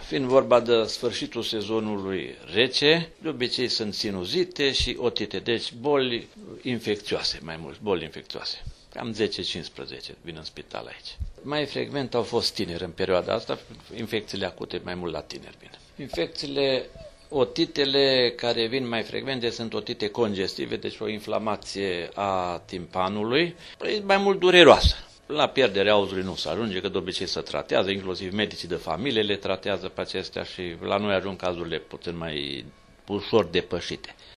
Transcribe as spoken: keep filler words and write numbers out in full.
Fiind vorba de sfârșitul sezonului rece, de obicei sunt sinuzite și otite, deci boli infecțioase, mai mult, boli infecțioase. Cam zece cincisprezece vin în spital aici. Mai frecvent au fost tineri în perioada asta, infecțiile acute mai mult la tineri vin. Infecțiile, otitele care vin mai frecvente sunt otite congestive, deci o inflamație a timpanului, mai mult dureroasă. La pierderea auzului nu se ajunge, că de obicei se tratează, inclusiv medicii de familie le tratează pe acestea și la noi ajung cazurile puțin mai ușor depășite.